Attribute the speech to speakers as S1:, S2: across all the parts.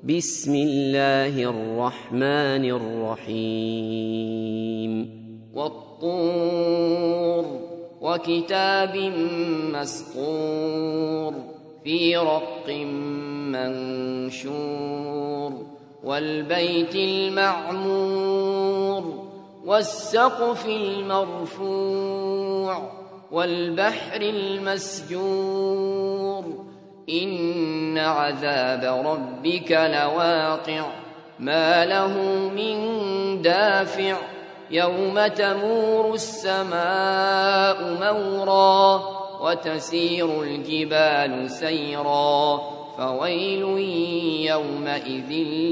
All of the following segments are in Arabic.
S1: بسم الله الرحمن الرحيم والطور وكتاب مسطور في رق منشور والبيت المعمور والسقف المرفوع والبحر المسجور إن عذاب ربك لواقع ما له من دافع يوم تمور السماء مورا وتسير الجبال سيرا فويل يومئذ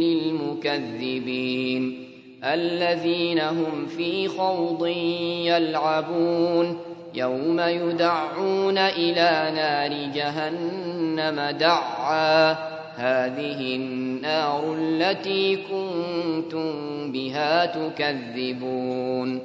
S1: للمكذبين الذين هم في خوض يلعبون يوم يدعون إلى نار جهنم دعا هذه النار التي كنتم بها تكذبون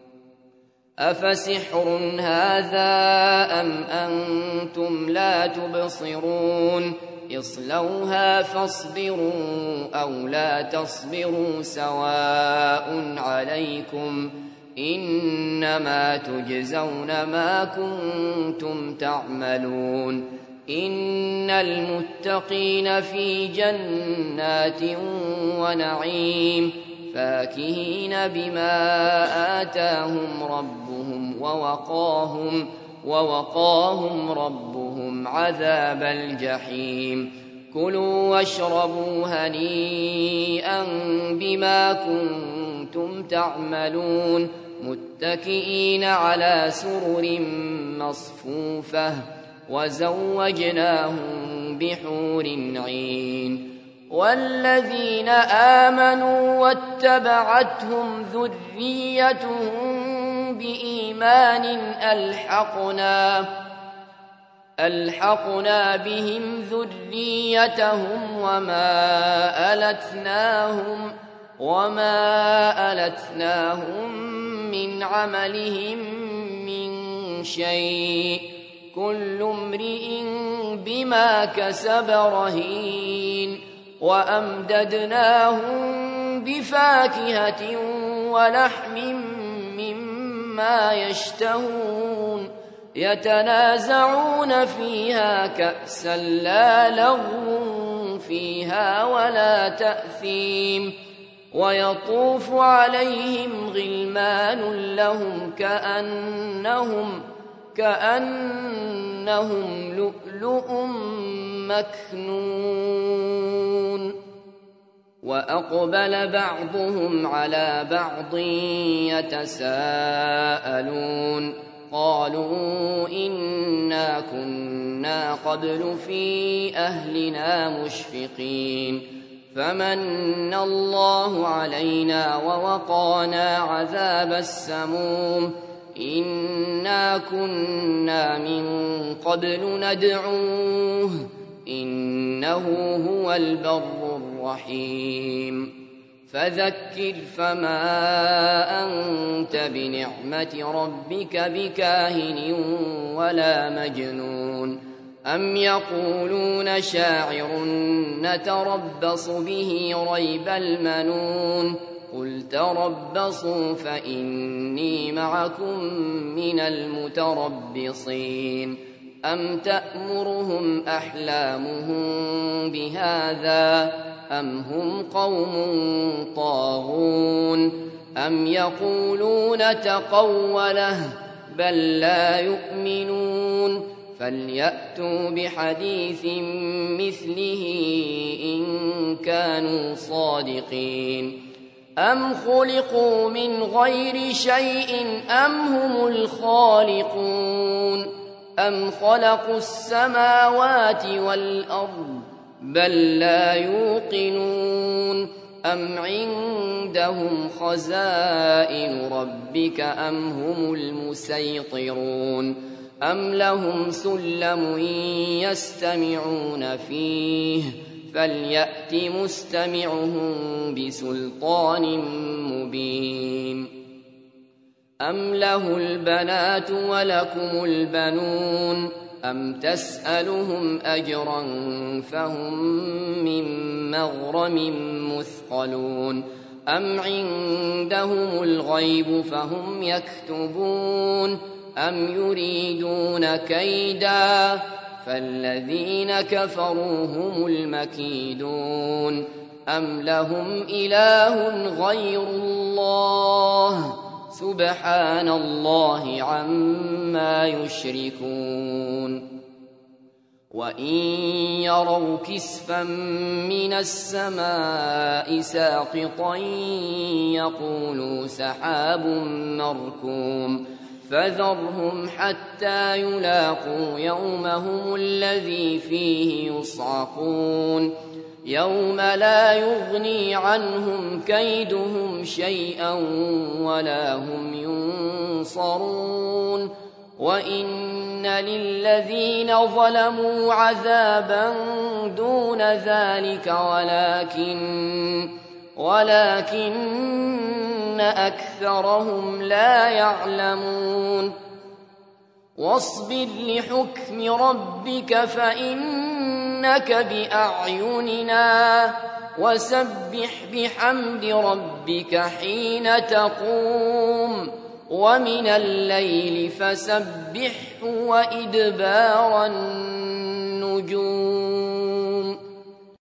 S1: أفسحر هذا أم أنتم لا تبصرون اصلوها فاصبروا أو لا تصبروا سواء عليكم إنما تجزون ما كنتم تعملون إن المتقين في جنات ونعيم فاكهين بما آتاهم ربهم ووقاهم ربهم عذاب الجحيم كلوا واشربوا هنيئا بما كنتم تعملون متكئين على سرر مصفوفة وزوجناهم بحور عين والذين آمنوا واتبعتهم ذريتهم بإيمان ألحقنا بهم ذريتهم وما ألتناهم من عملهم من شيء كل امرئ بما كسب رهين وأمددناهم بفاكهة ولحم مما يشتهون يتنازعون فيها كأسا لا لغو فيها ولا تأثيم ويطوف عليهم غلمان لهم كأنهم لؤلؤ مكنون وأقبل بعضهم على بعض يتساءلون قالوا إنا كنا قبل في أهلنا مشفقين فمن الله علينا ووقانا عذاب السموم إنا كنا من قبل ندعوه إنه هو البر الرحيم فذكر فما أنت بنعمة ربك بكاهن ولا مجنون أم يقولون شاعر نتربص به ريب المنون قل تربصوا فإني معكم من المتربصين أم تأمرهم أحلامهم بهذا أم هم قوم طاغون أم يقولون تقوله بل لا يؤمنون فليأتوا بحديث مثله إن كانوا صادقين أم خلقوا من غير شيء أم هم الخالقون أم خلقوا السماوات والأرض بل لا يوقنون أم عندهم خزائن ربك أم هم المسيطرون أم لهم سلم يستمعون فيه فليأت مستمعهم بسلطان مبين أم له البنات ولكم البنون أم تسألهم أجرا فهم من مغرم مثقلون أم عندهم الغيب فهم يكتبون أم يريدون كيدا فالذين كفروا هم المكيدون أم لهم إله غير الله سبحان الله عما يشركون وإن يروا كسفا من السماء ساقطا يقولوا سحاب مركوم فذرهم حتى يلاقوا يومهم الذي فيه يصعقون يوم لا يغني عنهم كيدهم شيئا ولا هم ينصرون وإن للذين ظلموا عذابا دون ذلك ولكن أكثرهم لا يعلمون واصبر لحكم ربك فإنك بأعيننا وسبح بحمد ربك حين تقوم ومن الليل فسبحه وإدبار النجوم